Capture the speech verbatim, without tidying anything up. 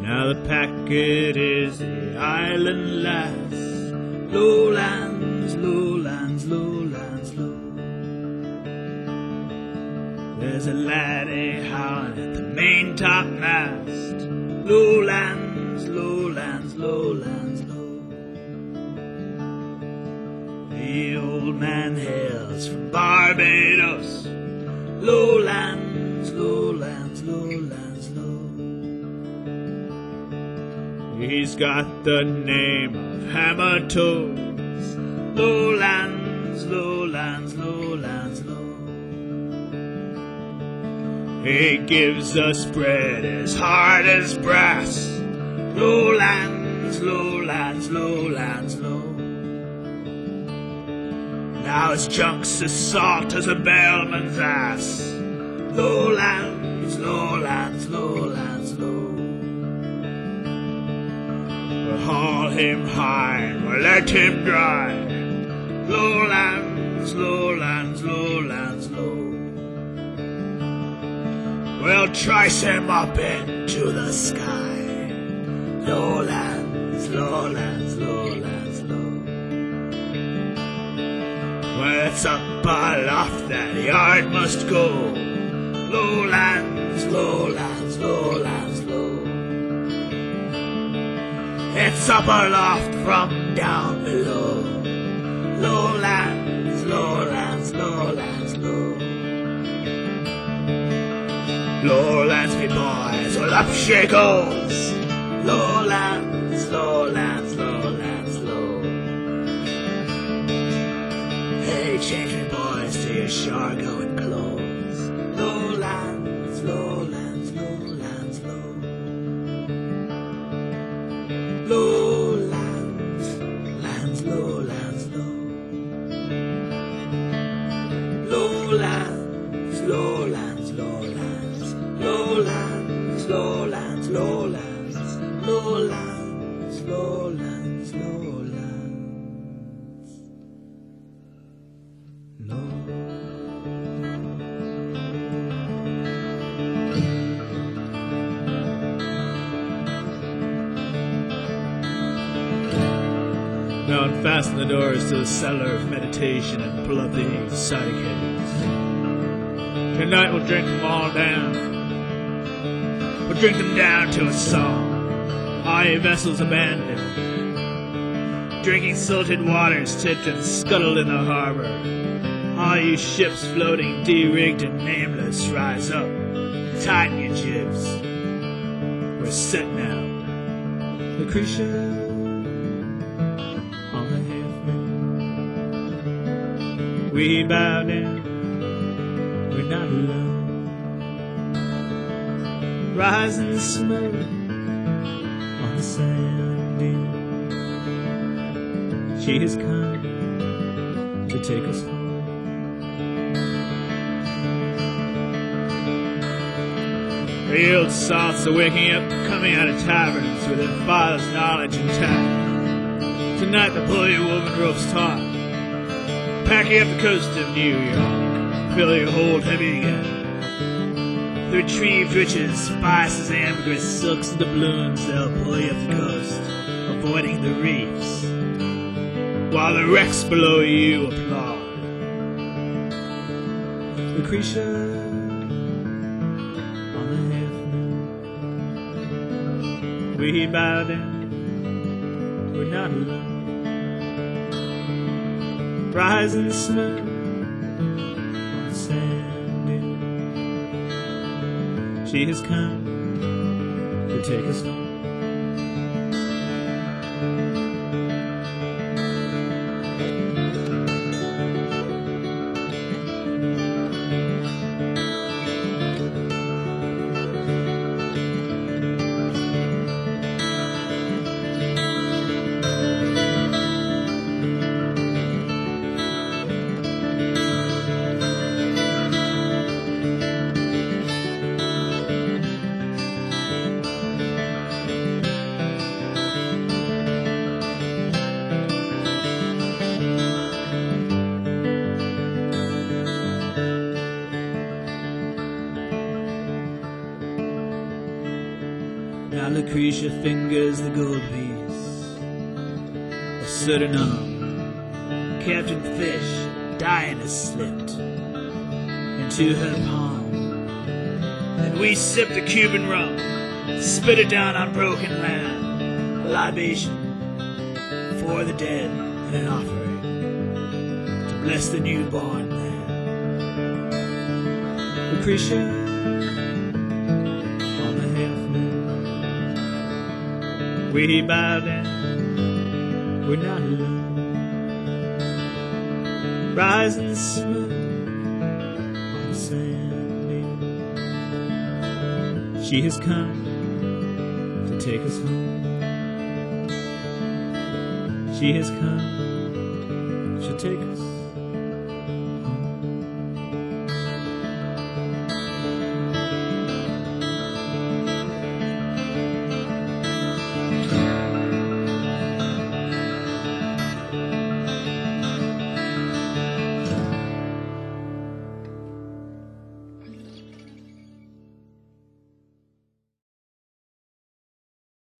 Now the packet is the island lass. Lowlands, lowlands, lowlands, low. There's a laddie howling at the main top mast. Lowlands, lowlands, lowlands, low. The old man hails from Barbados. Lowlands, lowlands, lowlands, low. He's got the name of Hammer Toes. Lowlands, lowlands, lowlands, low. He gives us bread as hard as brass. Lowlands, lowlands, lowlands, low. Now his junk's as salt as a bellman's ass. Lowlands, lowlands, lowlands, low. We'll haul him high and we'll let him dry. Lowlands, lowlands, lowlands, low. We'll trice him up into the sky. Lowlands, lowlands, lowlands, low. When it's up aloft that yard must go. Lowlands, lowlands, lowlands, low. It's up aloft from down below. Lowlands, lowlands, lowlands, low. Lowlands, me boys, well up she goes. Lowlands, lowlands, lowlands, low. Hey, change me boys to your shore going clothes. Lowlands, lowlands, lowlands, low. Lowlands, lands, lowlands, low. Lowlands, lowlands, lowlands. Lowlands, lowlands, lowlands, lowlands, lowlands, lowlands, low. Now unfasten the doors to the cellar of meditation and pull up the cider kegs. Tonight we'll drink them all down. We'll drink them down to a song. All ye vessels abandoned, drinking salted waters tipped and scuttled in the harbor. All you ships floating, de-rigged and nameless, rise up, tighten your jibs. We're set now. Lucretia on the heaven. We bow down, we're not alone. Rising smoke on the sand dune. She has come to take us home. The old salts are waking up, coming out of taverns with their father's knowledge intact. Tonight the bully woven ropes taut, packing up the coast of New York. Fill your hold heavy again. The retrieved riches, spices, ambergris, silks, and doubloons, they'll pull you up the coast, avoiding the reefs, while the wrecks below you applaud. Lucretia on the heaven. We bow down, we're not alone. Rising smoke on the sand. She has come to take us home. Now Lucretia fingers the gold piece of Suriname. Captain Fish, dying, has slipped into her palm. And we sip the Cuban rum, spit it down on broken land, a libation for the dead and an offering to bless the newborn man. Lucretia on the half moon, we bow down, we're not alone. Rise in the smoke on the sand dune. She has come to take us home. She has come, she'll take us